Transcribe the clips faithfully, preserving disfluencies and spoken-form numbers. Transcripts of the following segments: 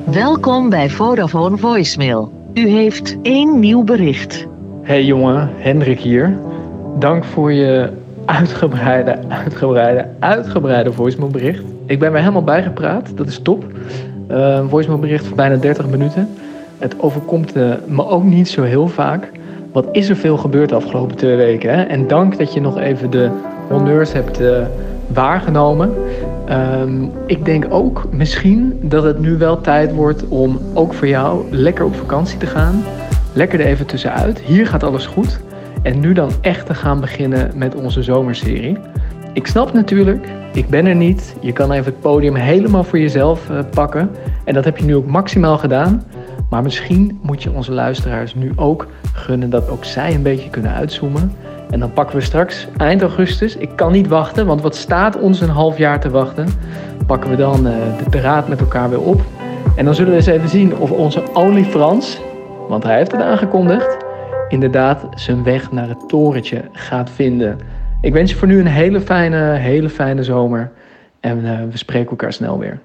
Welkom bij Vodafone Voicemail. U heeft één nieuw bericht. Hey jongen, Hendrik hier. Dank voor je uitgebreide, uitgebreide, uitgebreide voicemailbericht. Ik ben weer helemaal bijgepraat, dat is top. Uh, een voicemailbericht van bijna dertig minuten. Het overkomt uh, me ook niet zo heel vaak. Wat is er veel gebeurd de afgelopen twee weken? Hè? En dank dat je nog even de honneurs hebt uh, waargenomen. Um, ik denk ook misschien dat het nu wel tijd wordt om ook voor jou lekker op vakantie te gaan. Lekker er even tussenuit. Hier gaat alles goed. En nu dan echt te gaan beginnen met onze zomerserie. Ik snap natuurlijk, ik ben er niet. Je kan even het podium helemaal voor jezelf uh, pakken. En dat heb je nu ook maximaal gedaan. Maar misschien moet je onze luisteraars nu ook gunnen dat ook zij een beetje kunnen uitzoomen. En dan pakken we straks eind augustus, ik kan niet wachten, want wat staat ons een half jaar te wachten, pakken we dan uh, de draad met elkaar weer op. En dan zullen we eens even zien of onze Only Frans, want hij heeft het aangekondigd, inderdaad zijn weg naar het torentje gaat vinden. Ik wens je voor nu een hele fijne, hele fijne zomer. En uh, we spreken elkaar snel weer.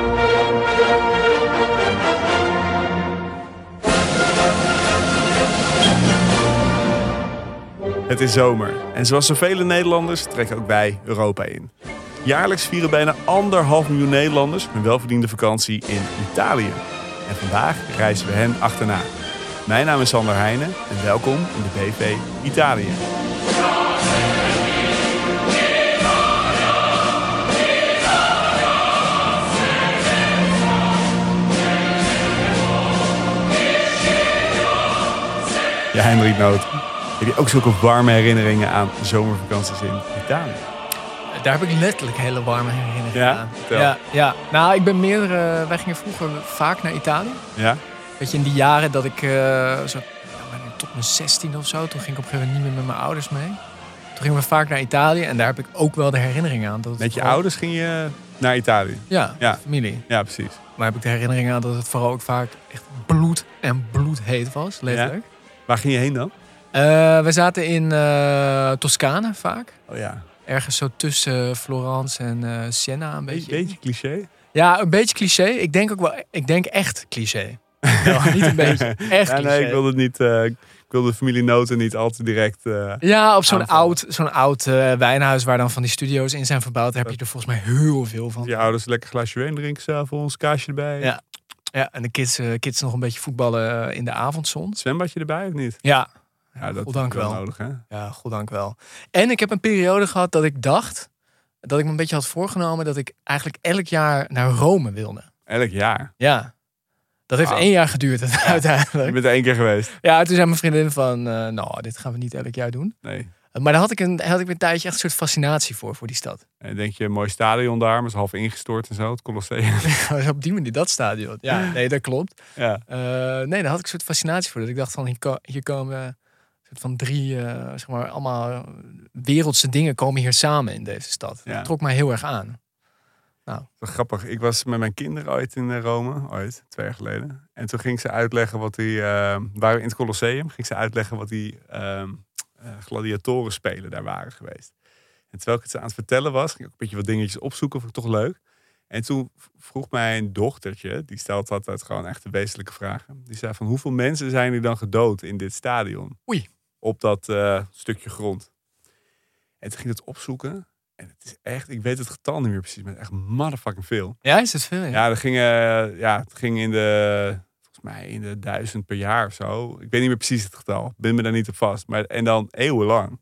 Het is zomer en zoals zoveel Nederlanders trekken ook wij Europa in. Jaarlijks vieren bijna anderhalf miljoen Nederlanders een welverdiende vakantie in Italië. En vandaag reizen we hen achterna. Mijn naam is Sander Heijnen en welkom in de B V Italië. Ja, Hendrik Noot. Heb je ook zulke warme herinneringen aan zomervakanties in Italië? Daar heb ik letterlijk hele warme herinneringen ja? aan. Vertel. Ja, ja, nou, ik ben meer. Uh, wij gingen vroeger vaak naar Italië. Ja? Weet je, in die jaren dat ik uh, zo, ja, tot mijn zestiende of zo, toen ging ik op een gegeven moment niet meer met mijn ouders mee. Toen gingen we vaak naar Italië en daar heb ik ook wel de herinneringen aan. Dat het met je vooral... ouders ging je naar Italië? Ja, ja, familie. Ja, precies. Maar heb ik de herinneringen aan dat het vooral ook vaak echt bloed en bloedheet was, letterlijk. Ja? Waar ging je heen dan? Uh, we zaten in uh, Toscane vaak. Oh ja. Ergens zo tussen Florence en uh, Siena een beetje. Een beetje cliché? Ja, een beetje cliché. Ik denk ook wel, ik denk echt cliché. Nou, niet een beetje, echt ja, cliché. Nee, ik wilde het niet. Uh, ik wilde de familie Noten niet al te direct. Uh, ja, op zo'n aanvallen. oud, zo'n oud uh, wijnhuis waar dan van die studio's in zijn verbouwd, daar heb je er volgens mij heel veel van. Je ouders lekker glasje wijn drinken s'avonds, kaasje erbij. Ja, ja en de kids, uh, kids nog een beetje voetballen uh, in de avondzon. Zwembadje erbij of niet? Ja. Ja, dat goddank is wel wel. nodig, hè? Ja, goddank wel. En ik heb een periode gehad dat ik dacht, dat ik me een beetje had voorgenomen dat ik eigenlijk elk jaar naar Rome wilde. Elk jaar? Ja. Dat heeft wow. één jaar geduurd ja. uiteindelijk. Je bent er één keer geweest? Ja, toen zei mijn vriendin van, uh, nou, dit gaan we niet elk jaar doen. Nee. Maar daar had ik een, had ik een tijdje echt een soort fascinatie voor, voor die stad. En denk je, een mooi stadion daar, maar is half ingestort en zo, het Colosseum. Ja, op die manier, dat stadion. Ja, nee, dat klopt. Ja. Uh, nee, daar had ik een soort fascinatie voor. Dat ik dacht van, hier, ko- hier komen uh, soort van drie, uh, zeg maar, allemaal wereldse dingen komen hier samen in deze stad. Ja. Dat trok mij heel erg aan. Nou. Dat is grappig. Ik was met mijn kinderen ooit in Rome, ooit, twee jaar geleden. En toen ging ze uitleggen wat die, uh, waren we in het Colosseum, ging ze uitleggen wat die uh, uh, gladiatoren spelen daar waren geweest. En terwijl ik het ze aan het vertellen was, ging ik ook een beetje wat dingetjes opzoeken, vond ik toch leuk. En toen vroeg mijn dochtertje, die stelt altijd gewoon echt de wezenlijke vragen. Die zei van, hoeveel mensen zijn er dan gedood in dit stadion? Oei. Op dat uh, stukje grond. En toen ging ik het opzoeken. En het is echt, ik weet het getal niet meer precies, maar echt motherfucking veel. Ja, is het veel? Ja, ja, dat ging, uh, ja het ging in de, volgens mij in de duizend per jaar of zo. Ik weet niet meer precies het getal. Ik ben me daar niet op vast. Maar, en dan eeuwenlang.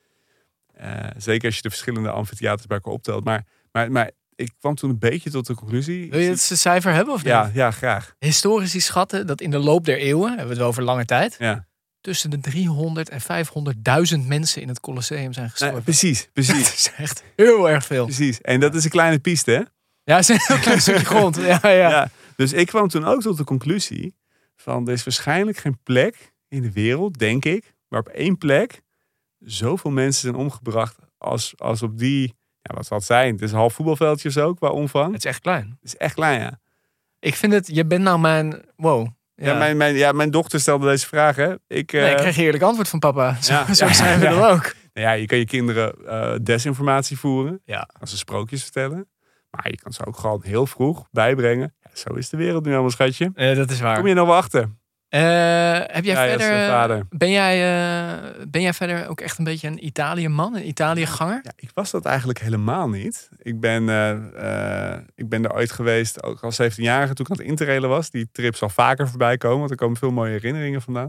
Uh, zeker als je de verschillende amfitheaters bij elkaar optelt. Maar, maar, maar ik kwam toen een beetje tot de conclusie. Wil je het cijfer hebben of niet? Ja, ja, graag. Historici schatten dat in de loop der eeuwen, hebben we het wel over lange tijd, ja. tussen de driehonderd en vijfhonderdduizend mensen in het Colosseum zijn gestorven. Nee, precies, precies. Dat is echt heel erg veel. Precies. En dat is een kleine piste, hè? Ja, het is een heel klein stukje grond. Ja, ja. Ja, dus ik kwam toen ook tot de conclusie van er is waarschijnlijk geen plek in de wereld, denk ik, waar op één plek zoveel mensen zijn omgebracht als, als op die, ja, wat zal het zijn? Het is een half voetbalveldje zo qua omvang. Het is echt klein. Het is echt klein, ja. Ik vind het, je bent nou mijn, wow. Ja, ja, mijn, mijn, ja mijn dochter stelde deze vraag, hè. Ik, nee, uh, ik kreeg eerlijk antwoord van papa. Zo, ja, zo ja, zijn we ja. er ook. Nou ja, je kan je kinderen uh, desinformatie voeren. Ja. Als ze sprookjes vertellen. Maar je kan ze ook gewoon heel vroeg bijbrengen. Ja, zo is de wereld nu allemaal, schatje. Uh, dat is waar. Kom je nog wel achter? Uh, heb jij ja, verder, ben jij, uh, ben jij verder ook echt een beetje een Italië-man, een Italië-ganger? Ja, ik was dat eigenlijk helemaal niet. Ik ben, uh, uh, ik ben er ooit geweest, ook al zeventienjarige, toen ik aan het interrailen was. Die trip zal vaker voorbij komen, want er komen veel mooie herinneringen vandaan.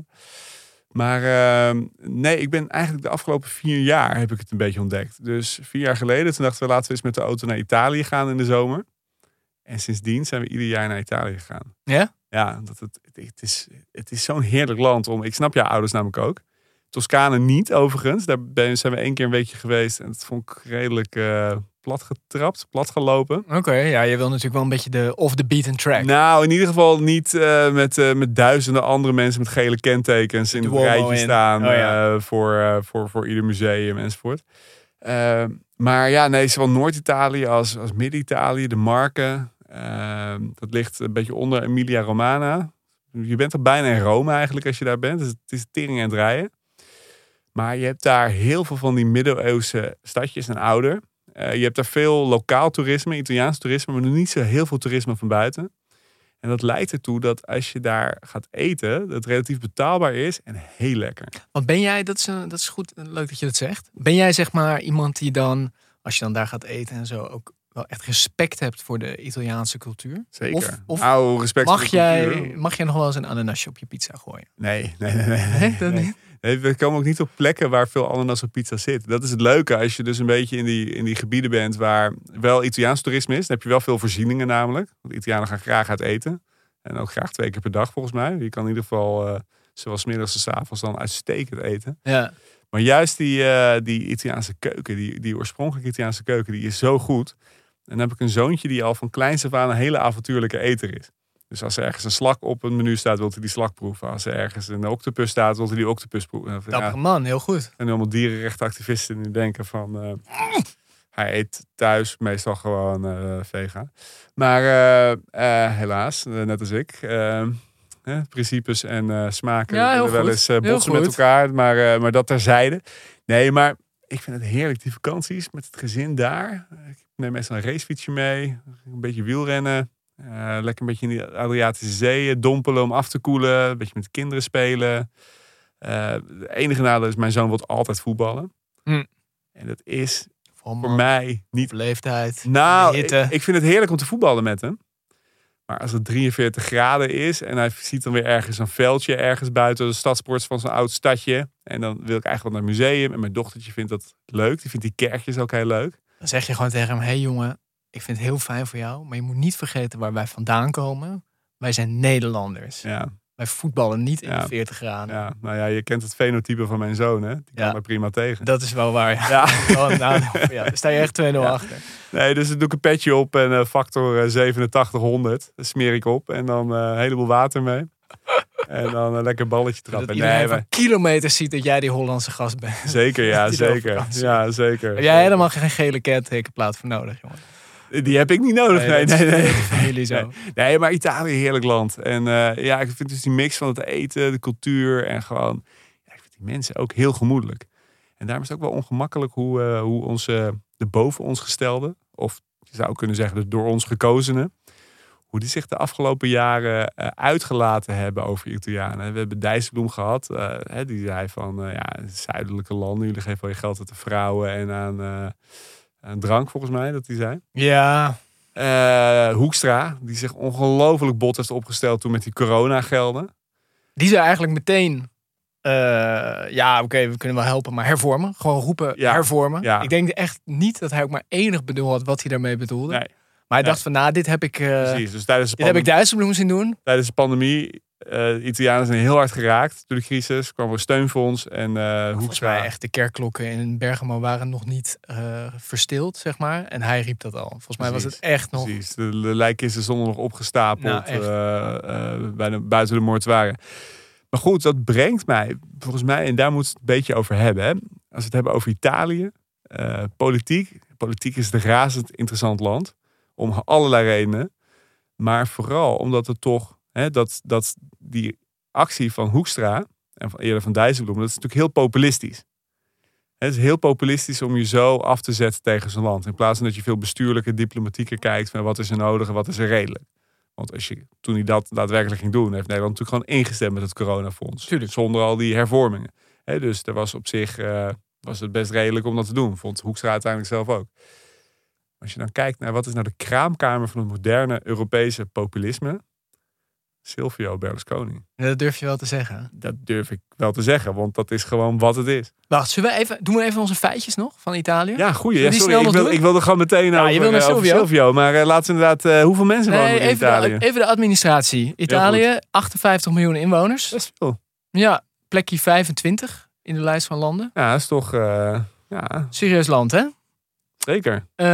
Maar uh, nee, ik ben eigenlijk de afgelopen vier jaar heb ik het een beetje ontdekt. Dus vier jaar geleden, toen dachten we laten we eens met de auto naar Italië gaan in de zomer. En sindsdien zijn we ieder jaar naar Italië gegaan. Ja? Ja, dat het, het is, het is zo'n heerlijk land om. Ik snap jouw ouders namelijk ook. Toscane niet, overigens. Daar ben, zijn we één keer een weekje geweest. En dat vond ik redelijk uh, plat getrapt, plat gelopen. Oké, okay, ja, je wil natuurlijk wel een beetje de off the beaten track. Nou, in ieder geval niet uh, met, uh, met duizenden andere mensen met gele kentekens in het rijtje in. staan. Oh, ja. uh, voor, uh, voor, voor ieder museum enzovoort. Uh, maar ja, nee, zowel Noord-Italië als, als Midden-Italië, de Marken. Uh, dat ligt een beetje onder Emilia Romagna. Je bent er bijna in Rome eigenlijk als je daar bent. Dus het is tering en het rijden. Maar je hebt daar heel veel van die middeleeuwse stadjes en ouder. Uh, je hebt daar veel lokaal toerisme, Italiaans toerisme, maar nog niet zo heel veel toerisme van buiten. En dat leidt ertoe dat als je daar gaat eten, dat het relatief betaalbaar is en heel lekker. Want ben jij, dat is, dat is goed, leuk dat je dat zegt. Ben jij zeg maar iemand die dan, als je dan daar gaat eten en zo, ook wel echt respect hebt voor de Italiaanse cultuur? Zeker. Of, of nou, respect mag, voor de jij, cultuur. mag jij nog wel eens een ananasje op je pizza gooien? Nee, nee, nee. nee, nee, dat nee. niet? Nee, we komen ook niet op plekken waar veel ananas op pizza zit. Dat is het leuke als je dus een beetje in die, in die gebieden bent waar wel Italiaans toerisme is. Dan heb je wel veel voorzieningen namelijk. Want Italianen gaan graag uit eten. En ook graag twee keer per dag volgens mij. Je kan in ieder geval, uh, zowel 's middags als 's avonds, dan uitstekend eten. Ja. Maar juist die, uh, die Italiaanse keuken, die, die oorspronkelijke Italiaanse keuken, die is zo goed. En dan heb ik een zoontje die al van kleins af aan een hele avontuurlijke eter is. Dus als er ergens een slak op een menu staat, wil hij die slak proeven. Als er ergens een octopus staat, wil hij die octopus proeven. Dappere ja. man, heel goed. En allemaal dierenrechtenactivisten die denken van... Uh, hij eet thuis meestal gewoon uh, vegan. Maar uh, uh, helaas, uh, net als ik... Uh, eh, principes en uh, smaken ja, wel goed. eens uh, botsen met elkaar. Maar, uh, maar dat terzijde. Nee, maar ik vind het heerlijk, die vakanties met het gezin daar. Ik neem meestal een racefietsje mee. Een beetje wielrennen. Uh, lekker een beetje in die Adriatische Zee dompelen om af te koelen. Een beetje met de kinderen spelen. Uh, de enige nadeel is, mijn zoon wil altijd voetballen. Hm. En dat is voor, voor mij niet... leeftijd. Nou, ik, ik vind het heerlijk om te voetballen met hem. Maar als het drieënveertig graden is en hij ziet dan weer ergens een veldje ergens buiten de stadsport van zo'n oud stadje. En dan wil ik eigenlijk wel naar het museum. En mijn dochtertje vindt dat leuk. Die vindt die kerkjes ook heel leuk. Dan zeg je gewoon tegen hem, hé hey jongen, ik vind het heel fijn voor jou. Maar je moet niet vergeten waar wij vandaan komen. Wij zijn Nederlanders. Ja. Wij voetballen niet in ja. de veertig graden. Ja, nou ja, je kent het fenotype van mijn zoon, hè? Die kan ja. er prima tegen. Dat is wel waar, ja. ja. Oh, nou, ja. Daar sta je echt twee nul ja. achter. Nee, dus dan doe ik een petje op en uh, factor uh, zevenentachtig honderd. Dat smeer ik op en dan uh, een heleboel water mee. En dan een lekker balletje trappen. Dat iedereen nee, van maar... kilometers ziet dat jij die Hollandse gast bent. Zeker, ja, zeker. Ja, zeker. Heb jij helemaal geen gele kentekenplaat voor nodig, jongen? Die heb ik niet nodig. Nee, nee, nee. nee. Familie zo. Nee. nee, maar Italië, heerlijk land. En uh, ja, ik vind dus die mix van het eten, de cultuur en gewoon... Ja, ik vind die mensen ook heel gemoedelijk. En daarom is het ook wel ongemakkelijk hoe, uh, hoe onze, de boven ons gestelde, of je zou kunnen zeggen de door ons gekozenen, hoe die zich de afgelopen jaren uh, uitgelaten hebben over Italianen. We hebben Dijsselbloem gehad. Uh, hè, die zei van, uh, ja, zuidelijke landen, jullie geven wel je geld aan de vrouwen en aan... Uh, Een drank, volgens mij, dat hij zei. Ja. Uh, Hoekstra, die zich ongelooflijk bot heeft opgesteld toen met die coronagelden. Die zei eigenlijk meteen... Uh, ja, oké, okay, we kunnen wel helpen, maar hervormen. Gewoon roepen, ja. hervormen. Ja. Ik denk echt niet dat hij ook maar enig bedoel had wat hij daarmee bedoelde. Nee. Maar hij dacht van, nou, dit heb ik... Uh, Precies, dus tijdens de dit heb ik Dijsselbloem zien doen. Tijdens de pandemie... Uh, Italianen zijn heel hard geraakt door de crisis. kwam er een steunfonds. En uh, volgens mij echt de kerkklokken in Bergamo waren nog niet uh, verstild, zeg maar. En hij riep dat al. Volgens mij precies, was het echt nog... Precies, de, de lijkkisten stonden nog opgestapeld nou, uh, uh, bij de, buiten de mortuariën. Maar goed, dat brengt mij, volgens mij, en daar moeten we het een beetje over hebben. Hè? Als we het hebben over Italië, uh, politiek. Politiek is een razend interessant land. Om allerlei redenen. Maar vooral omdat het toch... He, dat, dat die actie van Hoekstra en van, eerder van Dijsselbloem, dat is natuurlijk heel populistisch. Het is heel populistisch om je zo af te zetten tegen zo'n land. In plaats van dat je veel bestuurlijker, diplomatieker kijkt van wat is er nodig en wat is er redelijk. Want als je, toen hij dat daadwerkelijk ging doen, heeft Nederland natuurlijk gewoon ingestemd met het coronafonds. Tuurlijk. Zonder al die hervormingen. He, dus er was op zich uh, was het best redelijk om dat te doen. Vond Hoekstra uiteindelijk zelf ook. Als je dan kijkt naar wat is nou de kraamkamer van het moderne Europese populisme. Silvio Berlusconi. Dat durf je wel te zeggen. Dat durf ik wel te zeggen, want dat is gewoon wat het is. Wacht, zullen we even, doen we even onze feitjes nog van Italië? Ja, goeie. Ja, sorry, ik, wil, ik wilde gewoon meteen ja, over, je wil naar over Silvio. Silvio. Maar uh, laten we inderdaad, uh, hoeveel mensen nee, wonen er in even Italië? De, even de administratie. Italië, achtenvijftig miljoen inwoners. Dat is veel. Ja, plekje vijfentwintig in de lijst van landen. Ja, dat is toch... Uh, ja. Serieus land, hè? Zeker.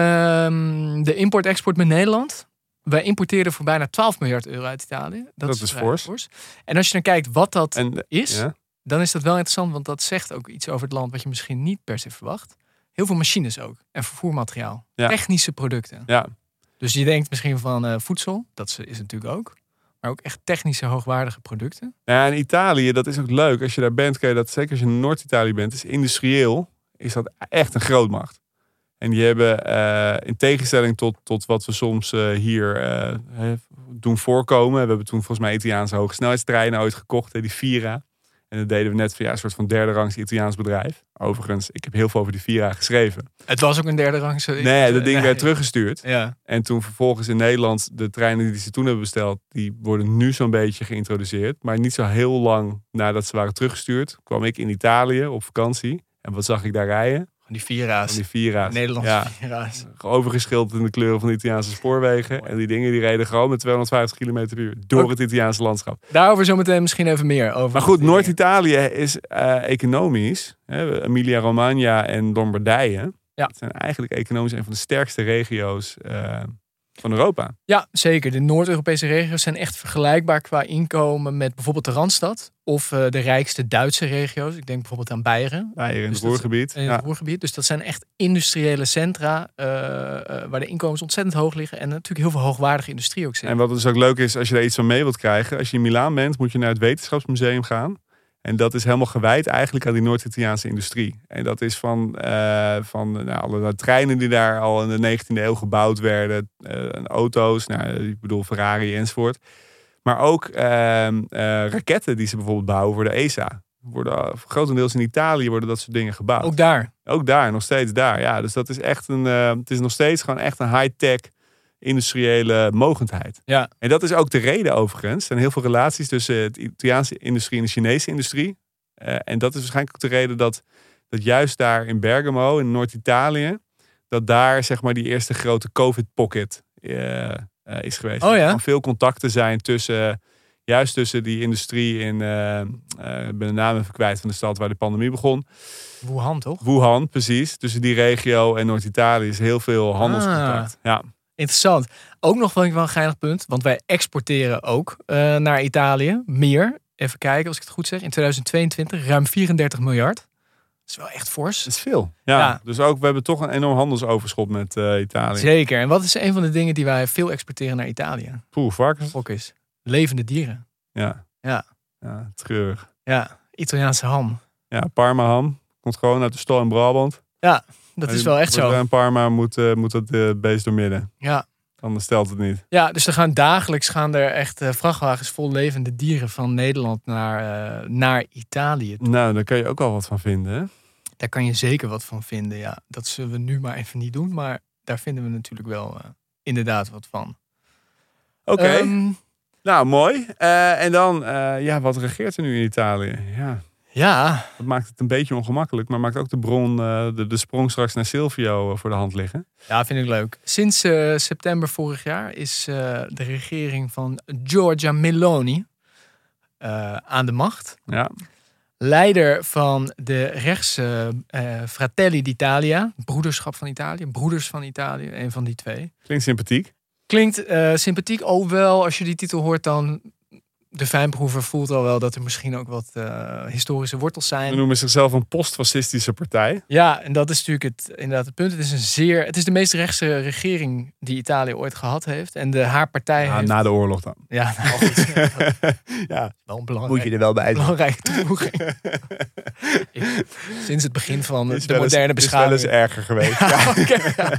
Um, de import-export met Nederland. Wij importeren voor bijna twaalf miljard euro uit Italië. Dat, dat is, is fors. fors. En als je dan kijkt wat dat en, is, ja. dan is dat wel interessant. Want dat zegt ook iets over het land wat je misschien niet per se verwacht. Heel veel machines ook. En vervoermateriaal. Ja. Technische producten. Ja. Dus je denkt misschien van uh, voedsel. Dat is natuurlijk ook. Maar ook echt technische, hoogwaardige producten. Ja, en Italië, dat is ook leuk. Als je daar bent, kan je dat, zeker als je in Noord-Italië bent, is industrieel, is dat echt een grootmacht. En die hebben, uh, in tegenstelling tot, tot wat we soms uh, hier uh, doen voorkomen. We hebben toen volgens mij Italiaanse hogesnelheidstreinen ooit gekocht, hè, die Vira. En dat deden we net via een soort van derde rangs Italiaans bedrijf. Overigens, ik heb heel veel over die Vira geschreven. Het was ook een derde rangs. Nee, dat ding nee. werd teruggestuurd. Ja. En toen vervolgens in Nederland, de treinen die ze toen hebben besteld, die worden nu zo'n beetje geïntroduceerd. Maar niet zo heel lang nadat ze waren teruggestuurd, kwam ik in Italië op vakantie. En wat zag ik daar rijden? Van die Vira's. Van die Vira's. Nederlandse ja. Vira's. Overgeschilderd in de kleuren van de Italiaanse spoorwegen. Mooi. En die dingen die reden gewoon met tweehonderdvijftig kilometer per uur door ook het Italiaanse landschap. Daarover zometeen misschien even meer. Over maar goed, Noord-Italië is uh, economisch. Hè, Emilia-Romagna en Lombardije. Ja. Dat zijn eigenlijk economisch een van de sterkste regio's uh, van Europa. Ja, zeker. De Noord-Europese regio's zijn echt vergelijkbaar qua inkomen met bijvoorbeeld de Randstad. Of uh, de rijkste Duitse regio's. Ik denk bijvoorbeeld aan Beieren. Beieren in dus het Ruhrgebied. In het ja. Ruhrgebied. Dus dat zijn echt industriële centra uh, uh, waar de inkomens ontzettend hoog liggen. En natuurlijk heel veel hoogwaardige industrie ook zit. En wat dus ook leuk is, als je daar iets van mee wilt krijgen. Als je in Milaan bent, moet je naar het Wetenschapsmuseum gaan. En dat is helemaal gewijd eigenlijk aan die Noord-Italiaanse industrie. En dat is van, uh, van nou, alle treinen die daar al in de negentiende eeuw gebouwd werden. Uh, auto's, nou, ik bedoel Ferrari enzovoort. Maar ook uh, uh, raketten die ze bijvoorbeeld bouwen voor de E S A. Worden, grotendeels in Italië worden dat soort dingen gebouwd. Ook daar? Ook daar, nog steeds daar. Ja, dus dat is echt een, uh, het is nog steeds gewoon echt een high-tech industriële mogendheid. Ja. En dat is ook de reden overigens. Er zijn heel veel relaties tussen de Italiaanse industrie en de Chinese industrie. Uh, en dat is waarschijnlijk ook de reden dat, dat juist daar in Bergamo, in Noord-Italië, dat daar zeg maar die eerste grote COVID-pocket uh, uh, is geweest. Oh ja? Er veel contacten zijn tussen, juist tussen die industrie in, uh, uh, ik ben de naam even kwijt van de stad waar de pandemie begon. Wuhan toch? Wuhan, precies. Tussen die regio en Noord-Italië is heel veel handelscontact. Ah. Ja. Interessant. Ook nog wel een geinig punt. Want wij exporteren ook uh, naar Italië. Meer. Even kijken als ik het goed zeg. In tweeduizend tweeëntwintig ruim vierendertig miljard. Dat is wel echt fors. Dat is veel. Ja, ja. Dus ook, we hebben toch een enorm handelsoverschot met uh, Italië. Zeker. En wat is een van de dingen die wij veel exporteren naar Italië? Poeh, varkens. Fok is. Levende dieren. Ja. Ja. Ja, treurig. Ja. Italiaanse ham. Ja, Parma ham. Komt gewoon uit de stal in Brabant. Ja. Dat is wel echt zo. In Parma moet, uh, moet dat uh, beest doormidden. Ja. Anders stelt het niet. Ja, dus er gaan dagelijks gaan er echt uh, vrachtwagens vol levende dieren van Nederland naar, uh, naar Italië. Nou, daar kan je ook al wat van vinden, hè? Daar kan je zeker wat van vinden, ja. Dat zullen we nu maar even niet doen. Maar daar vinden we natuurlijk wel uh, inderdaad wat van. Oké. Okay. Um, nou, mooi. Uh, en dan, uh, ja, wat regeert er nu in Italië? Ja. Ja. Dat maakt het een beetje ongemakkelijk, maar maakt ook de bron, de, de sprong straks naar Silvio voor de hand liggen. Ja, vind ik leuk. Sinds uh, september vorig jaar is uh, de regering van Giorgia Meloni uh, aan de macht. Ja. Leider van de rechtse uh, Fratelli d'Italia, broederschap van Italië, broeders van Italië, een van die twee. Klinkt sympathiek. Klinkt uh, sympathiek, alhoewel als je die titel hoort dan de fijnproever voelt al wel dat er misschien ook wat uh, historische wortels zijn. Ze noemen zichzelf een postfascistische partij. Ja, en dat is natuurlijk het, inderdaad het punt. Het is een zeer, het is de meest rechtse regering die Italië ooit gehad heeft. En de, haar partij ja, heeft... na de oorlog dan. Ja, nou goed. ja, wel een belangrijk, moet je er wel bij zijn. Belangrijke toevoeging. Ik, sinds het begin van de eens, moderne beschaving. Het is wel eens erger geweest. ja, ja. Okay, ja.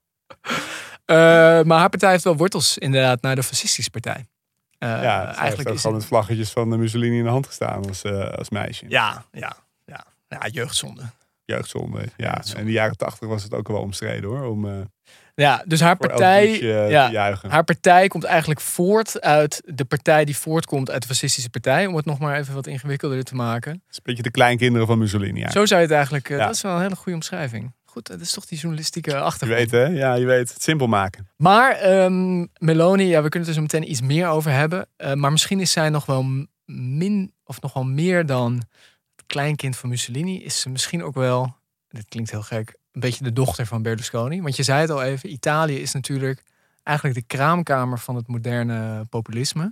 Uh, maar haar partij heeft wel wortels inderdaad naar de fascistische partij. Uh, ja, ze eigenlijk heeft gewoon het... met vlaggetjes van de Mussolini in de hand gestaan als, uh, als meisje. Ja, ja, ja. ja jeugdzonde. Jeugdzonde, ja. Jeugdzonde. En in de jaren tachtig was het ook wel omstreden hoor. Om, uh, ja, dus haar partij, ja, haar partij komt eigenlijk voort uit de partij die voortkomt uit de fascistische partij. Om het nog maar even wat ingewikkelder te maken. Het is een beetje de kleinkinderen van Mussolini. Eigenlijk. Zo zou je het eigenlijk, uh, ja. Dat is wel een hele goede omschrijving. Goed, dat is toch die journalistieke achtergrond. Je weet hè? Ja, je weet. Het simpel maken. Maar um, Meloni, ja, we kunnen het er zo meteen iets meer over hebben. Uh, maar misschien is zij nog wel min of nog wel meer dan het kleinkind van Mussolini. Is ze misschien ook wel, dit klinkt heel gek, een beetje de dochter van Berlusconi. Want je zei het al even, Italië is natuurlijk eigenlijk de kraamkamer van het moderne populisme.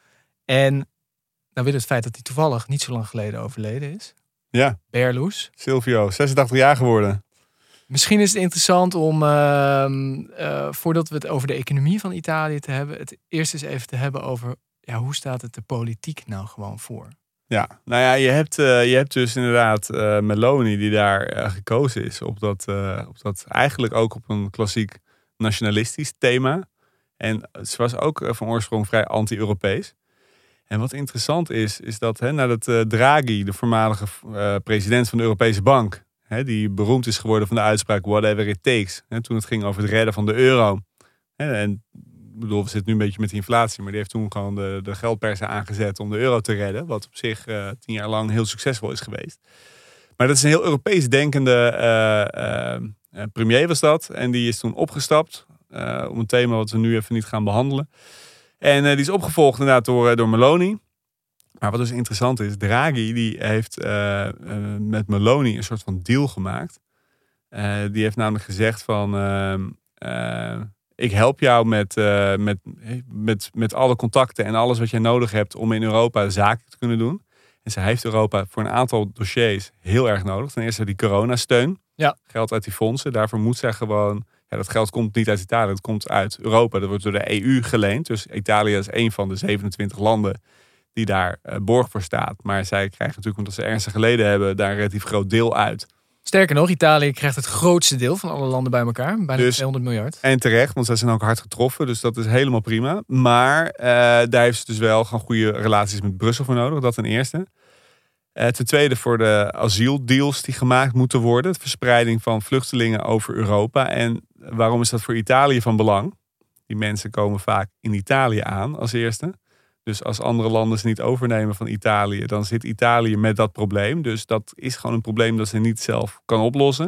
En dan wil het feit dat hij toevallig niet zo lang geleden overleden is. Ja. Berlus. Silvio, zesentachtig jaar geworden. Misschien is het interessant om, uh, uh, voordat we het over de economie van Italië te hebben, het eerst eens even te hebben over, ja, hoe staat het de politiek nou gewoon voor? Ja, nou ja, je hebt, uh, je hebt dus inderdaad uh, Meloni die daar uh, gekozen is op dat, uh, op dat eigenlijk ook op een klassiek nationalistisch thema. En ze was ook uh, van oorsprong vrij anti-Europees. En wat interessant is, is dat hè, nadat uh, Draghi, de voormalige uh, president van de Europese Bank, hè, die beroemd is geworden van de uitspraak whatever it takes, hè, toen het ging over het redden van de euro. Hè, en ik bedoel, we zitten nu een beetje met de inflatie, maar die heeft toen gewoon de, de geldpersen aangezet om de euro te redden, wat op zich uh, tien jaar lang heel succesvol is geweest. Maar dat is een heel Europees denkende uh, uh, premier was dat. En die is toen opgestapt uh, om een thema wat we nu even niet gaan behandelen. En uh, die is opgevolgd inderdaad door, door Meloni. Maar wat dus interessant is, Draghi die heeft uh, uh, met Meloni een soort van deal gemaakt. Uh, die heeft namelijk gezegd van, uh, uh, ik help jou met, uh, met, met, met alle contacten en alles wat jij nodig hebt om in Europa zaken te kunnen doen. En ze heeft Europa voor een aantal dossiers heel erg nodig. Ten eerste die coronasteun. Ja. Geld uit die fondsen. Daarvoor moet zij gewoon... Ja, dat geld komt niet uit Italië. Het komt uit Europa. Dat wordt door de E U geleend. Dus Italië is een van de zevenentwintig landen die daar uh, borg voor staat. Maar zij krijgen natuurlijk, omdat ze ernstig geleden hebben, daar een relatief groot deel uit. Sterker nog, Italië krijgt het grootste deel van alle landen bij elkaar. Bijna dus, tweehonderd miljard. En terecht, want zij zijn ook hard getroffen. Dus dat is helemaal prima. Maar uh, daar heeft ze dus wel gewoon goede relaties met Brussel voor nodig. Dat ten eerste. Uh, ten tweede voor de asieldeals die gemaakt moeten worden. De verspreiding van vluchtelingen over Europa. En waarom is dat voor Italië van belang? Die mensen komen vaak in Italië aan als eerste. Dus als andere landen ze niet overnemen van Italië, dan zit Italië met dat probleem. Dus dat is gewoon een probleem dat ze niet zelf kan oplossen.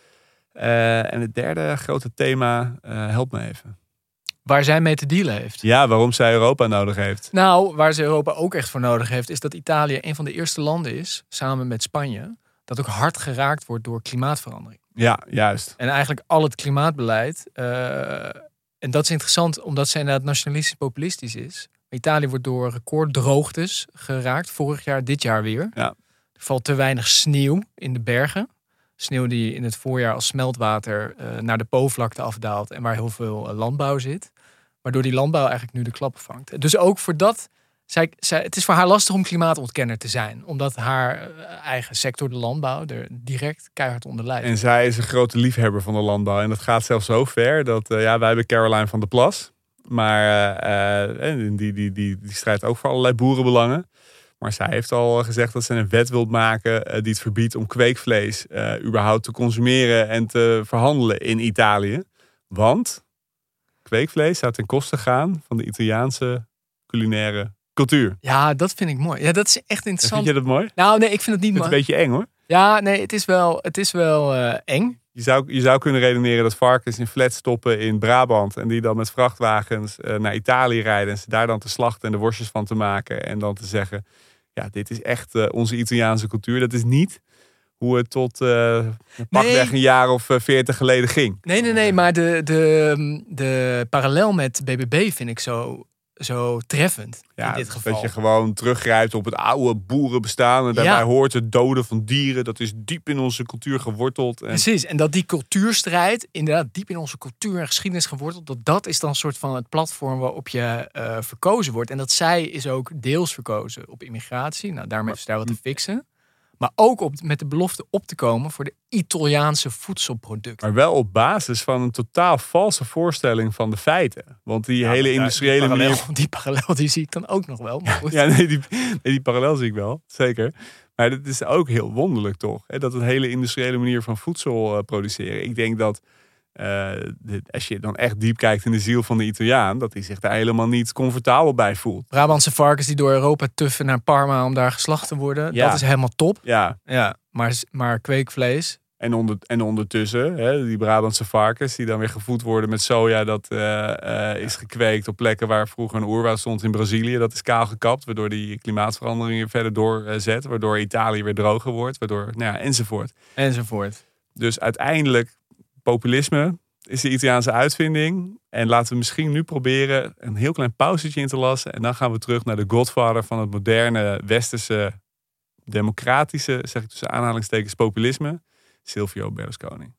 Uh, en het derde grote thema, uh, help me even. Waar zij mee te dealen heeft. Ja, waarom zij Europa nodig heeft. Nou, waar ze Europa ook echt voor nodig heeft, is dat Italië een van de eerste landen is, samen met Spanje, dat ook hard geraakt wordt door klimaatverandering. Ja, juist. En eigenlijk al het klimaatbeleid. Uh, en dat is interessant, omdat zij inderdaad nationalistisch populistisch is. Italië wordt door recorddroogtes geraakt. Vorig jaar, dit jaar weer. Ja. Er valt te weinig sneeuw in de bergen. Sneeuw die in het voorjaar als smeltwater uh, naar de Po-vlakte afdaalt. En waar heel veel uh, landbouw zit. Waardoor die landbouw eigenlijk nu de klappen vangt. Dus ook voor dat... Zij, zij, het is voor haar lastig om klimaatontkenner te zijn. Omdat haar uh, eigen sector, de landbouw, er direct keihard onder lijdt. En zij is een grote liefhebber van de landbouw. En dat gaat zelfs zo ver dat... Uh, ja, wij hebben Caroline van der Plas. Maar uh, uh, die, die, die, die strijdt ook voor allerlei boerenbelangen. Maar zij heeft al gezegd dat ze een wet wil maken uh, die het verbiedt om kweekvlees uh, überhaupt te consumeren en te verhandelen in Italië. Want kweekvlees zou ten koste gaan van de Italiaanse culinaire cultuur. Ja, dat vind ik mooi. Ja, dat is echt interessant. Vind je dat mooi? Nou, nee, ik vind het niet mooi. Het is een beetje eng hoor. Ja, nee, het is wel, het is wel uh, eng. Je zou, je zou kunnen redeneren dat varkens in flats stoppen in Brabant. En die dan met vrachtwagens uh, naar Italië rijden. En ze daar dan te slachten en de worstjes van te maken. En dan te zeggen, ja, dit is echt uh, onze Italiaanse cultuur. Dat is niet hoe het tot uh, pakweg nee. een jaar of veertig geleden ging. Nee, nee, nee. Maar de, de, de parallel met B B B vind ik zo zo treffend ja, in dit geval. Dat je gewoon teruggrijpt op het oude boerenbestaan. En daarbij ja. hoort het doden van dieren. Dat is diep in onze cultuur geworteld. En... Precies, en dat die cultuurstrijd inderdaad diep in onze cultuur en geschiedenis geworteld. Dat dat is dan een soort van het platform waarop je uh, verkozen wordt. En dat zij is ook deels verkozen op immigratie. Nou, daarmee is daar wat te fixen. Maar ook op, met de belofte op te komen voor de Italiaanse voedselproducten. Maar wel op basis van een totaal valse voorstelling van de feiten. Want die ja, hele daar, industriële die parallel, manier... Die parallel die zie ik dan ook nog wel. Maar goed. Ja, nee die, nee, die parallel zie ik wel. Zeker. Maar het is ook heel wonderlijk toch. Hè, dat een hele industriële manier van voedsel uh, produceren. Ik denk dat uh, de, als je dan echt diep kijkt in de ziel van de Italiaan... dat hij zich daar helemaal niet comfortabel bij voelt. Brabantse varkens die door Europa tuffen naar Parma om daar geslacht te worden. Ja. Dat is helemaal top. Ja. Ja, maar, maar kweekvlees... En, onder, en ondertussen, hè, die Brabantse varkens die dan weer gevoed worden met soja... dat uh, uh, is gekweekt op plekken waar vroeger een oerwoud stond in Brazilië. Dat is kaal gekapt, waardoor die klimaatveranderingen verder doorzet. Waardoor Italië weer droger wordt, waardoor, nou ja, enzovoort. Enzovoort. Dus uiteindelijk, populisme is de Italiaanse uitvinding. En laten we misschien nu proberen een heel klein pauzetje in te lassen. En dan gaan we terug naar de godfather van het moderne, westerse, democratische, zeg ik tussen aanhalingstekens, populisme... Silvio Berlusconi.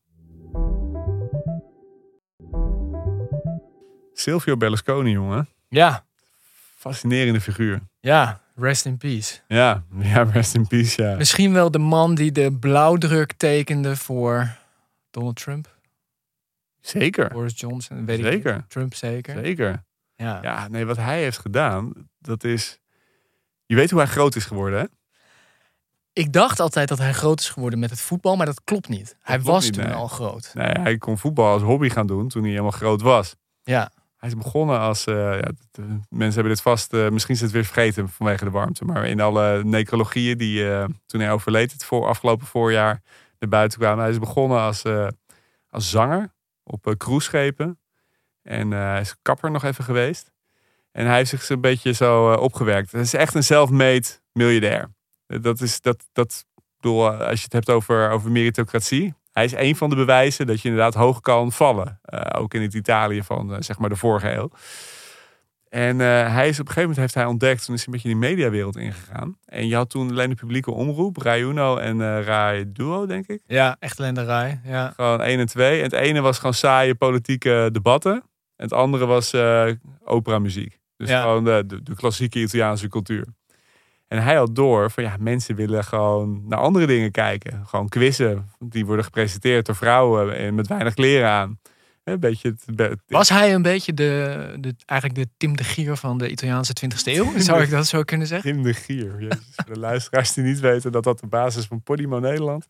Silvio Berlusconi, jongen. Ja. Fascinerende figuur. Ja, rest in peace. Ja, ja, rest in peace, ja. Misschien wel de man die de blauwdruk tekende voor Donald Trump. Zeker. Boris Johnson, weet zeker. ik. Trump zeker. Zeker. Ja. Ja, nee, wat hij heeft gedaan, dat is... Je weet hoe hij groot is geworden, hè? Ik dacht altijd dat hij groot is geworden met het voetbal, maar dat klopt niet. Dat hij was niet, toen nee. al groot. Nee, hij kon voetbal als hobby gaan doen toen hij helemaal groot was. Ja. Hij is begonnen als... Uh, ja, de, mensen hebben dit vast... Uh, misschien is het weer vergeten vanwege de warmte. Maar in alle necrologieën die uh, toen hij overleed, het voor, afgelopen voorjaar, naar buiten kwamen. Hij is begonnen als, uh, als zanger op uh, cruiseschepen. En uh, hij is kapper nog even geweest. En hij heeft zich een beetje zo uh, opgewerkt. Hij is echt een self-made miljardair. Dat is dat, dat bedoel, als je het hebt over, over meritocratie. Hij is een van de bewijzen dat je inderdaad hoog kan vallen. Uh, ook in het Italië van uh, zeg maar de vorige eeuw. En uh, hij is op een gegeven moment heeft hij ontdekt, toen is hij een beetje in die mediawereld ingegaan. En je had toen alleen de publieke omroep, Rai Uno en uh, Rai Duo, denk ik. Ja, echt alleen de Rai. Ja. Gewoon één en twee. En het ene was gewoon saaie politieke debatten. En het andere was uh, operamuziek. Dus ja. gewoon de, de, de klassieke Italiaanse cultuur. En hij had door van ja, mensen willen gewoon naar andere dingen kijken. Gewoon quizzen. Die worden gepresenteerd door vrouwen en met weinig kleren aan. Een beetje het, het, Was hij een beetje de, de, eigenlijk de Tim de Gier van de Italiaanse twintigste eeuw? Zou ik dat zo kunnen zeggen? Tim de Gier. Jezus, de luisteraars die niet weten dat dat de basis van Podimo Nederland.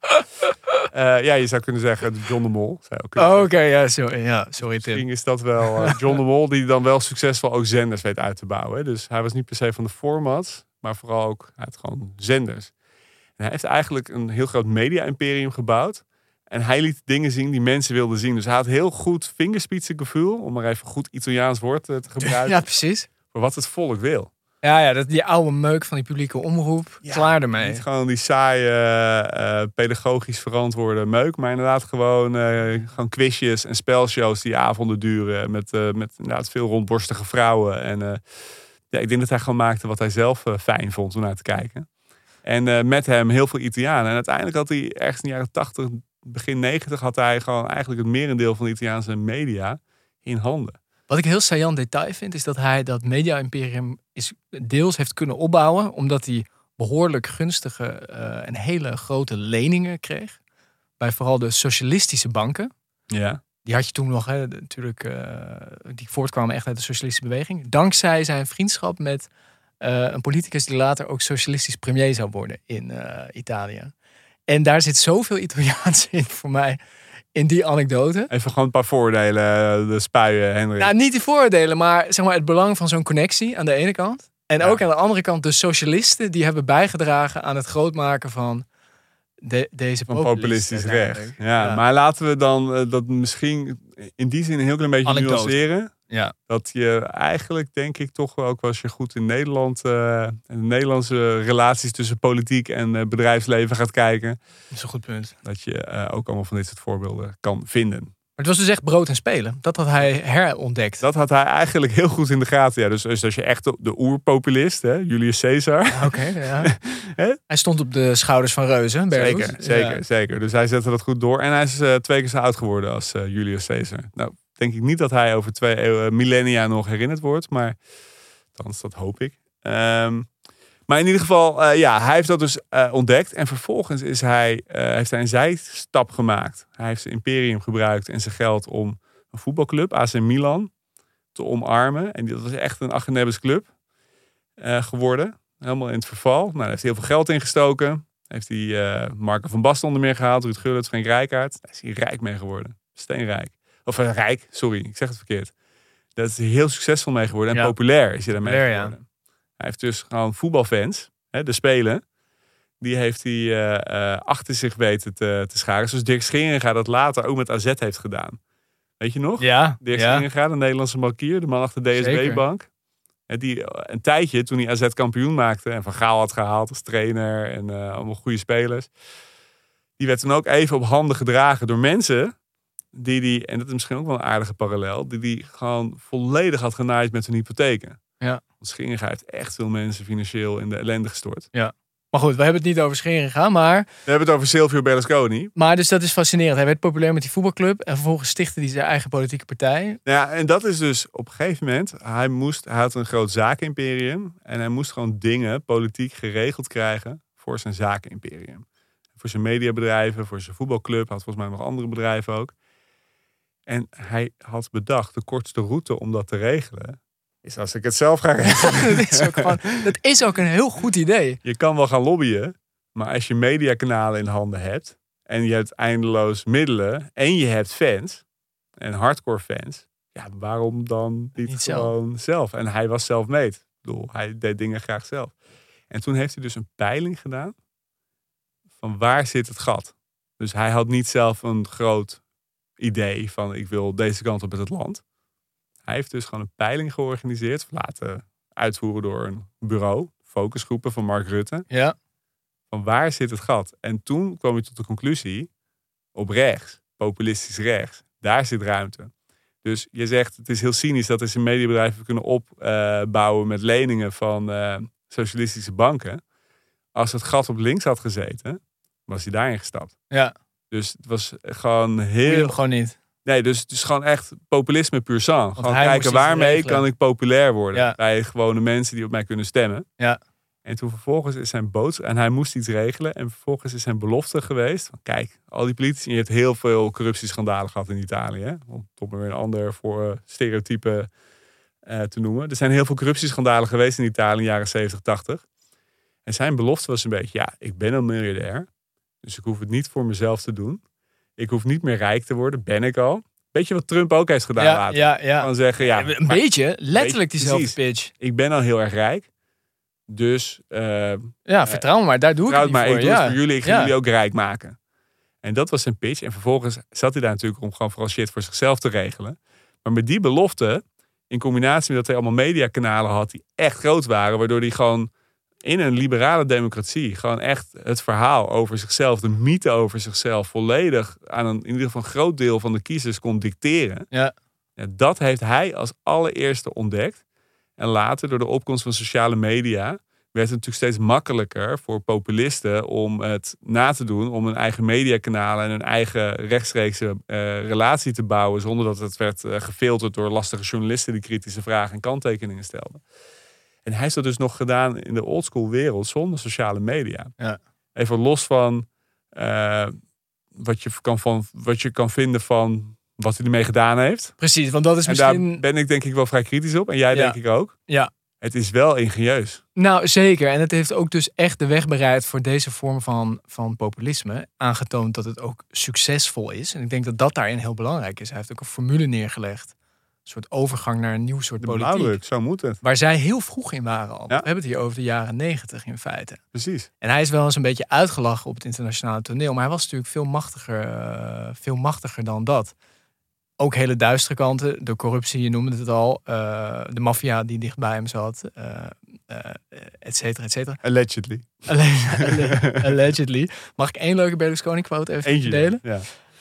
Uh, ja, je zou kunnen zeggen John de Mol. Oh, Oké, okay, ja, sorry, ja, sorry Tim. Misschien is dat wel uh, John de Mol die dan wel succesvol ook zenders weet uit te bouwen. Hè? Dus hij was niet per se van de formats, maar vooral ook hij had gewoon zenders. En hij heeft eigenlijk een heel groot media-imperium gebouwd. En hij liet dingen zien die mensen wilden zien. Dus hij had heel goed vingerspitsengevoel, om maar even goed Italiaans woord te gebruiken. Ja, precies. Voor wat het volk wil. Ja, ja, dat, die oude meuk van die publieke omroep. Ja, klaar ermee. Niet gewoon die saaie, uh, pedagogisch verantwoorde meuk. Maar inderdaad gewoon, uh, gewoon quizjes en spelshows die avonden duren. Met, uh, met inderdaad veel rondborstige vrouwen. En uh, ja, ik denk dat hij gewoon maakte wat hij zelf uh, fijn vond om naar te kijken. En uh, met hem heel veel Italianen. En uiteindelijk had hij ergens in de jaren tachtig, begin negentig... had hij gewoon eigenlijk het merendeel van de Italiaanse media in handen. Wat ik heel saillant detail vind, is dat hij dat media-imperium is deels heeft kunnen opbouwen, omdat hij behoorlijk gunstige uh, en hele grote leningen kreeg. Bij vooral de socialistische banken. Ja. Die had je toen nog, hè, natuurlijk, uh, die voortkwamen echt uit de socialistische beweging. Dankzij zijn vriendschap met uh, een politicus die later ook socialistisch premier zou worden in uh, Italië. En daar zit zoveel Italiaans in voor mij. In die anekdote. Even gewoon een paar voordelen, de spuien, Henry. Nou, niet die voordelen, maar zeg maar het belang van zo'n connectie aan de ene kant. En ja. ook aan de andere kant de socialisten die hebben bijgedragen aan het grootmaken van de, deze van populistisch recht. Ja, ja, maar laten we dan uh, dat misschien in die zin een heel klein beetje anekdote. nuanceren. Ja. Dat je eigenlijk, denk ik, toch ook als je goed in Nederland uh, en de Nederlandse relaties tussen politiek en uh, bedrijfsleven gaat kijken. Dat is een goed punt. Dat je uh, ook allemaal van dit soort voorbeelden kan vinden. Maar het was dus echt brood en spelen. Dat had hij herontdekt. Dat had hij eigenlijk heel goed in de gaten. Ja, dus, dus als je echt de, de oerpopulist, hè, Julius Caesar. Oké, okay, ja. Hij stond op de schouders van reuzen. Zeker, zeker, ja. zeker. Dus hij zette dat goed door. En hij is uh, twee keer zo oud geworden als uh, Julius Caesar. Nou, denk ik niet dat hij over twee eeuwen, millennia nog herinnerd wordt. Maar althans, dat hoop ik. Um, maar in ieder geval, uh, ja, hij heeft dat dus uh, ontdekt. En vervolgens is hij, uh, heeft hij een zijstap gemaakt. Hij heeft zijn imperium gebruikt en zijn geld om een voetbalclub, A C Milan, te omarmen. En dat was echt een Achenebbes club uh, geworden. Helemaal in het verval. Nou, daar heeft hij heel veel geld in gestoken. Heeft hij uh, Marco van Basten onder meer gehaald, Ruud Gullit, Frank Rijkaard. Daar is hij rijk mee geworden. Steenrijk. Of uh, rijk, sorry, ik zeg het verkeerd. Daar is hij heel succesvol mee geworden. En ja. populair is hij daarmee populair, geworden. Ja. Hij heeft dus gewoon voetbalfans, hè, de Spelen. Die heeft hij uh, uh, achter zich weten te, te scharen. Zoals Dirk Scheringa dat later ook met A Z heeft gedaan. Weet je nog? Ja. Dirk ja. Scheringa, de Nederlandse bankier, de man achter de D S B-bank. Die een tijdje, toen hij A Z kampioen maakte en Van Gaal had gehaald als trainer en uh, allemaal goede spelers. Die werd toen ook even op handen gedragen door mensen die die, en dat is misschien ook wel een aardige parallel, die die gewoon volledig had genaaid met hun hypotheken. Ja. Want Scheringa heeft echt veel mensen financieel in de ellende gestort. Ja. Maar goed, we hebben het niet over Scheringa, maar... We hebben het over Silvio Berlusconi. Maar dus dat is fascinerend. Hij werd populair met die voetbalclub en vervolgens stichtte hij zijn eigen politieke partij. Ja, en dat is dus op een gegeven moment... Hij, moest, hij had een groot zakenimperium en hij moest gewoon dingen politiek geregeld krijgen voor zijn zakenimperium. Voor zijn mediabedrijven, voor zijn voetbalclub, had volgens mij nog andere bedrijven ook. En hij had bedacht, de kortste route om dat te regelen is als ik het zelf ga regelen. dat, is ook gewoon, dat is ook een heel goed idee. Je kan wel gaan lobbyen, maar als je mediakanalen in handen hebt en je hebt eindeloos middelen en je hebt fans en hardcore fans, ja, waarom dan niet, niet gewoon zelf. zelf? En hij was self-made. Ik bedoel, hij deed dingen graag zelf. En toen heeft hij dus een peiling gedaan van waar zit het gat. Dus hij had niet zelf een groot idee van ik wil deze kant op met het land. Hij heeft dus gewoon een peiling georganiseerd, laten uitvoeren door een bureau, focusgroepen van Mark Rutte. Ja. Van waar zit het gat? En toen kwam je tot de conclusie, op rechts, populistisch rechts, daar zit ruimte. Dus je zegt, het is heel cynisch dat is een mediabedrijven kunnen opbouwen uh, met leningen van uh, socialistische banken. Als het gat op links had gezeten, was hij daarin gestapt. Ja. Dus het was gewoon heel... gewoon niet. Nee, dus het is gewoon echt populisme puur sang. Gewoon kijken waarmee kan ik populair worden. Ja. Bij gewone mensen die op mij kunnen stemmen. Ja. En toen vervolgens is zijn boodschap... En hij moest iets regelen. En vervolgens is zijn belofte geweest. Van, kijk, al die politici... Je hebt heel veel corruptieschandalen gehad in Italië. Hè? Om toch maar weer een ander voor uh, stereotype uh, te noemen. Er zijn heel veel corruptieschandalen geweest in Italië in de jaren zeventig, tachtig. En zijn belofte was een beetje... Ja, ik ben een miljardair. Dus ik hoef het niet voor mezelf te doen. Ik hoef niet meer rijk te worden, ben ik al. Weet je wat Trump ook heeft gedaan ja, later? Ja, ja. Van zeggen, ja, een maar, beetje, letterlijk diezelfde pitch. Ik ben al heel erg rijk. Dus... Uh, ja, vertrouw me maar, daar doe ik het niet maar, voor. Ik doe ja. het voor jullie, ik ga ja. jullie ook rijk maken. En dat was zijn pitch. En vervolgens zat hij daar natuurlijk om gewoon vooral shit voor zichzelf te regelen. Maar met die belofte, in combinatie met dat hij allemaal mediakanalen had die echt groot waren, waardoor hij gewoon in een liberale democratie gewoon echt het verhaal over zichzelf, de mythe over zichzelf, volledig aan een in ieder geval een groot deel van de kiezers kon dicteren. Ja. Ja, dat heeft hij als allereerste ontdekt. En later, door de opkomst van sociale media, werd het natuurlijk steeds makkelijker voor populisten om het na te doen, om een eigen mediakanalen en een eigen rechtstreekse uh, relatie te bouwen, zonder dat het werd uh, gefilterd door lastige journalisten die kritische vragen en kanttekeningen stelden. En hij heeft dat dus nog gedaan in de oldschool wereld zonder sociale media. Ja. Even los van, uh, wat, je kan van wat je kan vinden van wat hij ermee gedaan heeft. Precies, want dat is en misschien... daar ben ik denk ik wel vrij kritisch op. En jij ja. denk ik ook. Ja. Het is wel ingenieus. Nou, zeker. En het heeft ook dus echt de weg bereid voor deze vorm van, van populisme. Aangetoond dat het ook succesvol is. En ik denk dat dat daarin heel belangrijk is. Hij heeft ook een formule neergelegd. Een soort overgang naar een nieuw soort de politiek. Blauwdruk, zo moet het. Waar zij heel vroeg in waren al. Ja. We hebben het hier over de jaren negentig in feite. Precies. En hij is wel eens een beetje uitgelachen op het internationale toneel. Maar hij was natuurlijk veel machtiger, uh, veel machtiger dan dat. Ook hele duistere kanten. De corruptie, je noemde het al. Uh, de maffia die dicht bij hem zat. Uh, uh, et cetera, et cetera. Allegedly. Allegedly. Mag ik één leuke Berlusconi quote even Eentje, delen? Ja.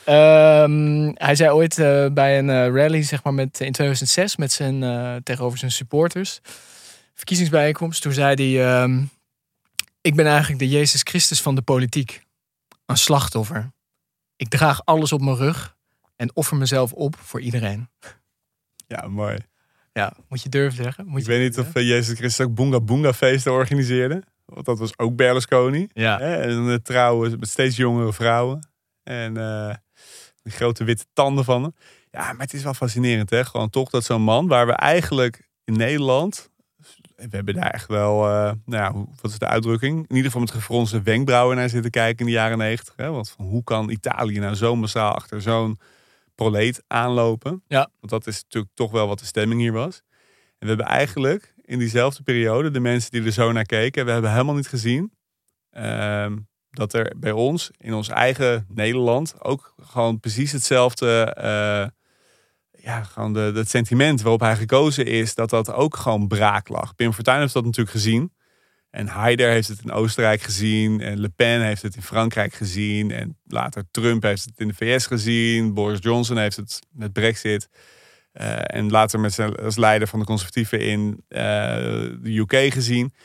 Um, hij zei ooit uh, bij een uh, rally, zeg maar, met, in tweeduizend zes, met zijn, uh, tegenover zijn supporters, verkiezingsbijeenkomst. Toen zei hij, um, ik ben eigenlijk de Jezus Christus van de politiek. Een slachtoffer. Ik draag alles op mijn rug en offer mezelf op voor iedereen. Ja, mooi. Ja, moet je durven zeggen. Moet ik je weet niet of uh, Jezus Christus ook Boonga Boonga feesten organiseerde. Want dat was ook Berlusconi. Ja. Hè? En uh, trouwen met steeds jongere vrouwen. En uh, die grote witte tanden van hem. Ja, maar het is wel fascinerend, hè? Gewoon toch dat zo'n man, waar we eigenlijk in Nederland, we hebben daar echt wel, uh, nou ja, wat is de uitdrukking? In ieder geval met gefronste wenkbrauwen naar zitten kijken in de jaren negentig. Hè? Want van, hoe kan Italië nou zo massaal achter zo'n proleet aanlopen? Ja. Want dat is natuurlijk toch wel wat de stemming hier was. En we hebben eigenlijk in diezelfde periode, de mensen die er zo naar keken, we hebben helemaal niet gezien uh, dat er bij ons, in ons eigen Nederland, ook gewoon precies hetzelfde, uh, ja, gewoon de, het sentiment waarop hij gekozen is, dat dat ook gewoon braak lag. Pim Fortuyn heeft dat natuurlijk gezien. En Haider heeft het in Oostenrijk gezien. En Le Pen heeft het in Frankrijk gezien. En later Trump heeft het in de V S gezien. Boris Johnson heeft het met Brexit. Uh, en later met zijn, als leider van de conservatieven in uh, de U K gezien.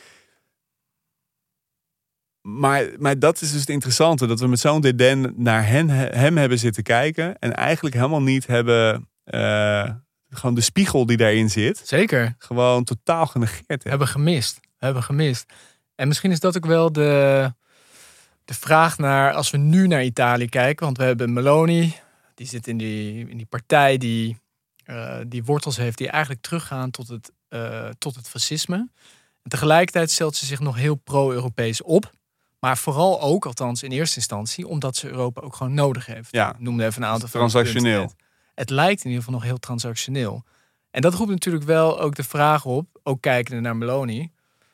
Maar, maar dat is dus het interessante. Dat we met zo'n dédain naar hen, hem hebben zitten kijken. En eigenlijk helemaal niet hebben, Uh, gewoon de spiegel die daarin zit. Zeker. Gewoon totaal genegeerd hebben. Hebben gemist. Hebben gemist. En misschien is dat ook wel de, de vraag naar, als we nu naar Italië kijken. Want we hebben Meloni. Die zit in die, in die partij die, uh, die wortels heeft die eigenlijk teruggaan tot het, uh, tot het fascisme. En tegelijkertijd stelt ze zich nog heel pro-Europees op. Maar vooral ook, althans in eerste instantie, omdat ze Europa ook gewoon nodig heeft. Ja. Ik noemde even een aantal van transactioneel. Het lijkt in ieder geval nog heel transactioneel. En dat roept natuurlijk wel ook de vraag op, ook kijkende naar Meloni.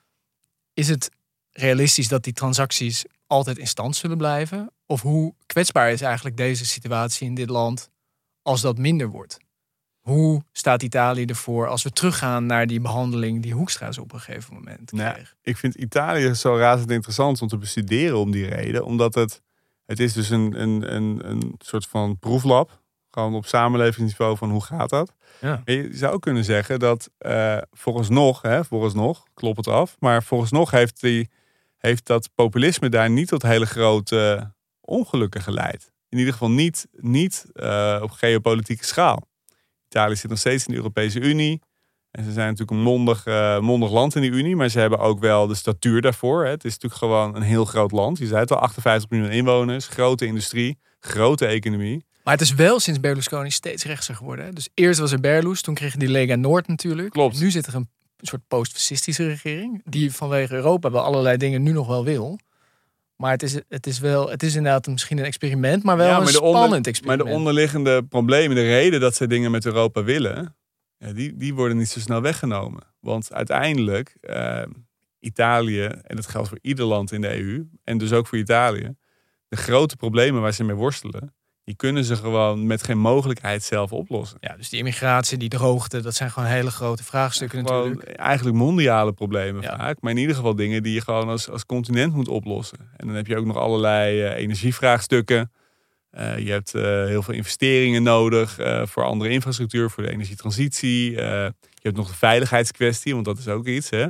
Is het realistisch dat die transacties altijd in stand zullen blijven? Of hoe kwetsbaar is eigenlijk deze situatie in dit land als dat minder wordt? Hoe staat Italië ervoor als we teruggaan naar die behandeling die Hoekstra op een gegeven moment kreeg? Nou, ik vind Italië zo razend interessant om te bestuderen om die reden. Omdat het, het is dus een, een, een, een soort van proeflab. Gewoon op samenlevingsniveau van hoe gaat dat? Ja. Je zou kunnen zeggen dat uh, vooralsnog, hè, vooralsnog, klopt het af. Maar vooralsnog heeft, die, heeft dat populisme daar niet tot hele grote uh, ongelukken geleid. In ieder geval niet, niet uh, op geopolitieke schaal. Italië zit nog steeds in de Europese Unie. En ze zijn natuurlijk een mondig, uh, mondig land in die Unie. Maar ze hebben ook wel de statuur daarvoor. Hè. Het is natuurlijk gewoon een heel groot land. Je zei het al, achtenvijftig miljoen inwoners. Grote industrie, grote economie. Maar het is wel sinds Berlusconi steeds rechtser geworden. Hè? Dus eerst was er Berlus, toen kreeg je die Lega Noord natuurlijk. Klopt. Nu zit er een soort post-fascistische regering. Die vanwege Europa wel allerlei dingen nu nog wel wil. Maar het is, het is, wel, het is inderdaad misschien een experiment, maar wel ja, maar een spannend onder, experiment. Maar de onderliggende problemen, de reden dat ze dingen met Europa willen, ja, die, die worden niet zo snel weggenomen. Want uiteindelijk, uh, Italië, en dat geldt voor ieder land in de E U, en dus ook voor Italië, de grote problemen waar ze mee worstelen, die kunnen ze gewoon met geen mogelijkheid zelf oplossen. Ja, dus die immigratie, die droogte, dat zijn gewoon hele grote vraagstukken ja, natuurlijk. Eigenlijk mondiale problemen ja. vaak. Maar in ieder geval dingen die je gewoon als, als continent moet oplossen. En dan heb je ook nog allerlei uh, energievraagstukken. Uh, je hebt uh, heel veel investeringen nodig uh, voor andere infrastructuur, voor de energietransitie. Uh, je hebt nog de veiligheidskwestie, want dat is ook iets. Hè?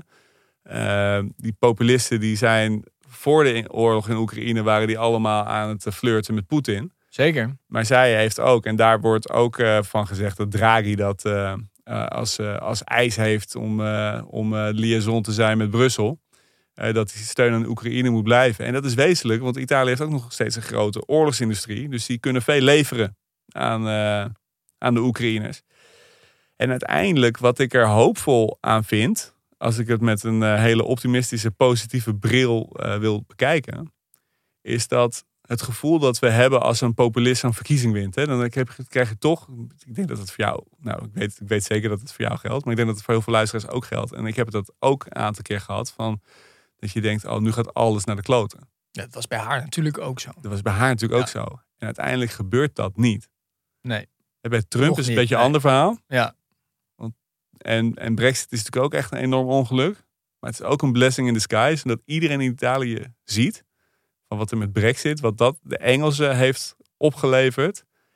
Uh, die populisten die zijn voor de oorlog in Oekraïne waren die allemaal aan het flirten met Poetin. Zeker. Maar zij heeft ook, en daar wordt ook uh, van gezegd dat Draghi dat uh, uh, als, uh, als eis heeft om, uh, om uh, liaison te zijn met Brussel. Uh, dat die steun aan de Oekraïne moet blijven. En dat is wezenlijk, want Italië heeft ook nog steeds een grote oorlogsindustrie. Dus die kunnen veel leveren aan, uh, aan de Oekraïners. En uiteindelijk, wat ik er hoopvol aan vind, als ik het met een uh, hele optimistische, positieve bril uh, wil bekijken, is dat het gevoel dat we hebben als een populist een verkiezing wint. Hè, dan krijg je toch, ik denk dat het voor jou, nou ik weet, ik weet zeker dat het voor jou geldt, maar ik denk dat het voor heel veel luisteraars ook geldt. En ik heb dat ook een aantal keer gehad, van dat je denkt, oh nu gaat alles naar de kloten. Ja, dat was bij haar natuurlijk ook zo. Dat was bij haar natuurlijk ja. ook zo. En uiteindelijk gebeurt dat niet. Nee. En bij Trump Nog is het een beetje een nee. ander verhaal. Ja. Want, en, en Brexit is natuurlijk ook echt een enorm ongeluk. Maar het is ook een blessing in disguise. En dat iedereen in Italië ziet van wat er met Brexit, wat dat de Engelsen heeft opgeleverd.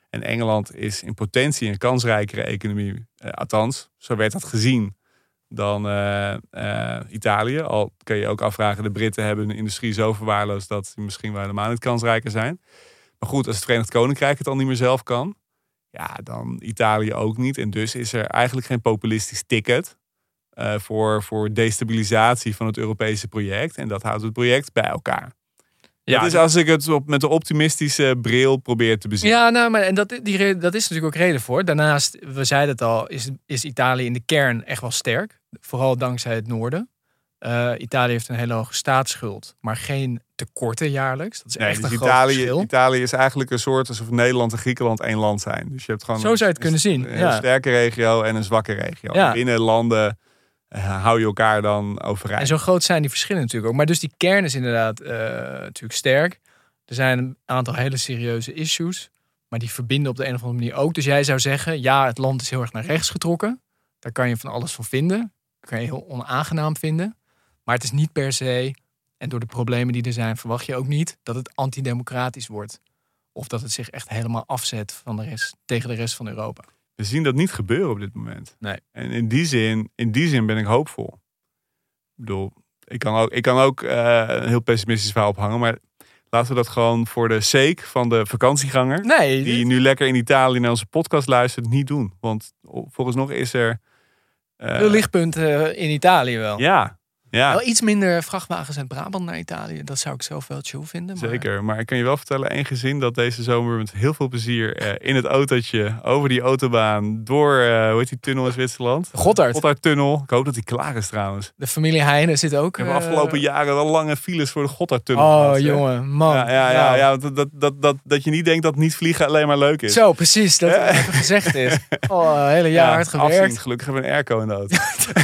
En Engeland is in potentie een kansrijkere economie. Uh, althans, zo werd dat gezien dan uh, uh, Italië. Al kun je ook afvragen, de Britten hebben hun industrie zo verwaarloosd dat ze misschien wel helemaal niet kansrijker zijn. Maar goed, als het Verenigd Koninkrijk het al niet meer zelf kan, ja, dan Italië ook niet. En dus is er eigenlijk geen populistisch ticket uh, voor, voor destabilisatie van het Europese project. En dat houdt het project bij elkaar. Ja, dat is als ik het op, met de optimistische bril probeer te bezien. Ja, nou, maar en dat, die, dat is natuurlijk ook reden voor. Daarnaast, we zeiden het al, is, is Italië in de kern echt wel sterk. Vooral dankzij het noorden. Uh, Italië heeft een hele hoge staatsschuld, maar geen tekorten jaarlijks. Dat is nee, echt dus een Italië, groot verschil. Italië is eigenlijk een soort alsof Nederland en Griekenland één land zijn. Dus je hebt gewoon Zo zou je het een, kunnen zien. Een, een ja. sterke regio en een zwakke regio. Ja. Binnen landen uh, hou je elkaar dan overeind. En zo groot zijn die verschillen natuurlijk ook. Maar dus die kern is inderdaad uh, natuurlijk sterk. Er zijn een aantal hele serieuze issues, maar die verbinden op de een of andere manier ook. Dus jij zou zeggen, ja, het land is heel erg naar rechts getrokken. Daar kan je van alles van vinden. Dat kan je heel onaangenaam vinden. Maar het is niet per se, en door de problemen die er zijn, verwacht je ook niet dat het antidemocratisch wordt. Of dat het zich echt helemaal afzet van de rest, tegen de rest van Europa. We zien dat niet gebeuren op dit moment. Nee. En in die zin, in die zin ben ik hoopvol. Ik bedoel, ik kan ook, ik kan ook uh, een heel pessimistisch verhaal ophangen, maar laten we dat gewoon voor de sake van de vakantieganger, nee, die dit... nu lekker in Italië naar onze podcast luistert, niet doen. Want volgens nog is er Uh, de lichtpunten in Italië wel. Ja, ja. Wel iets minder vrachtwagens uit Brabant naar Italië. Dat zou ik zelf wel chill vinden. Maar... Zeker, maar ik kan je wel vertellen, één gezin dat deze zomer met heel veel plezier uh, in het autootje over die autobaan door, uh, hoe heet die tunnel in Zwitserland? Gotthard. Gotthardtunnel. Ik hoop dat die klaar is trouwens. De familie Heijnen zit ook. We hebben uh... afgelopen jaren wel lange files voor de Gotthardtunnel. Oh gehad, jongen, man. Ja, ja, ja, ja dat, dat, dat, dat, dat je niet denkt dat niet vliegen alleen maar leuk is. Zo, precies. Dat het even gezegd is. Oh, een hele jaar ja, hard gewerkt. Afzien. Gelukkig hebben we een airco in de auto.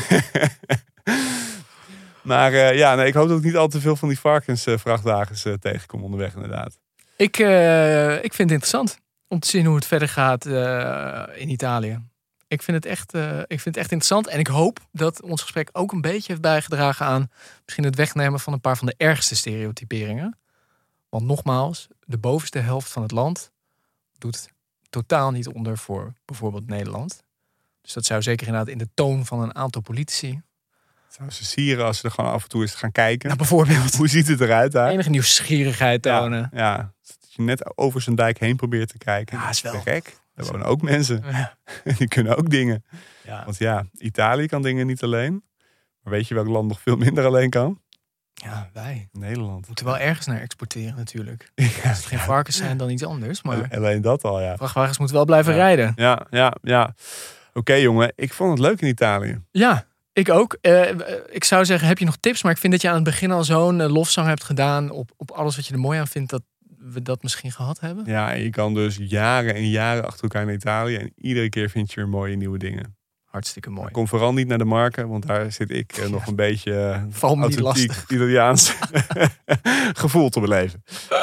Maar uh, ja, nee, ik hoop dat ik niet al te veel van die varkensvrachtwagens uh, tegenkom onderweg inderdaad. Ik, uh, ik vind het interessant om te zien hoe het verder gaat uh, in Italië. Ik vind, het echt, uh, ik vind het echt interessant. En ik hoop dat ons gesprek ook een beetje heeft bijgedragen aan misschien het wegnemen van een paar van de ergste stereotyperingen. Want nogmaals, de bovenste helft van het land doet totaal niet onder voor bijvoorbeeld Nederland. Dus dat zou zeker inderdaad in de toon van een aantal politici... Zou ze sieren als ze er gewoon af en toe eens gaan kijken. Nou, bijvoorbeeld. Hoe ziet het eruit daar? Enige nieuwsgierigheid tonen. Ja, ja, dat je net over zijn dijk heen probeert te kijken. Ja, is wel. Gek. Er wonen ook mensen. Ja. Die kunnen ook dingen. Ja. Want ja, Italië kan dingen niet alleen. Maar weet je welk land nog veel minder alleen kan? Ja, wij. Nederland. We moeten wel ergens naar exporteren natuurlijk. Ja, als het geen varkens zijn, dan iets anders. Maar alleen dat al, ja. Vrachtwagens moeten wel blijven ja. rijden. Ja, ja, ja. Oké, okay, jongen. Ik vond het leuk in Italië. Ja. Ik ook. Uh, ik zou zeggen, heb je nog tips? Maar ik vind dat je aan het begin al zo'n uh, lofzang hebt gedaan op, op alles wat je er mooi aan vindt, dat we dat misschien gehad hebben. Ja, en je kan dus jaren en jaren achter elkaar naar Italië en iedere keer vind je weer mooie nieuwe dingen. Hartstikke mooi. Kom vooral niet naar de marken, want daar zit ik uh, nog een beetje uh, authentiek Italiaans gevoel te beleven.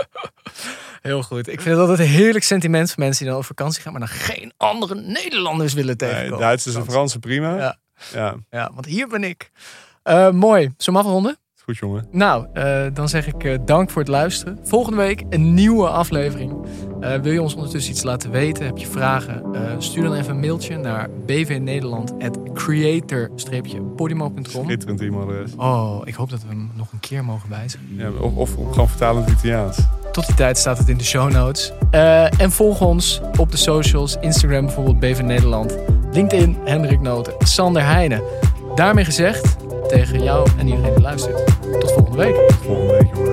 Heel goed. Ik vind het altijd een heerlijk sentiment van mensen die dan op vakantie gaan, maar dan geen andere Nederlanders willen tegenkomen. Nee, Duitsers en Fransen prima. Ja. Ja. ja, want hier ben ik. Uh, mooi. Zullen we afronden? Goed, jongen. Nou, uh, dan zeg ik uh, dank voor het luisteren. Volgende week een nieuwe aflevering. Uh, wil je ons ondertussen iets laten weten? Heb je vragen? Uh, stuur dan even een mailtje naar b v nederland at creator podium punt com. Schitterend e-mailadres. Oh, ik hoop dat we hem nog een keer mogen wijzigen. Ja, of, of gewoon vertalen in het Italiaans. Tot die tijd staat het in de show notes. Uh, en volg ons op de socials. Instagram bijvoorbeeld B V Nederland. LinkedIn, Hendrik Noten, Sander Heijnen. Daarmee gezegd, tegen jou en iedereen die luistert. Tot volgende week. Tot volgende week, jongen.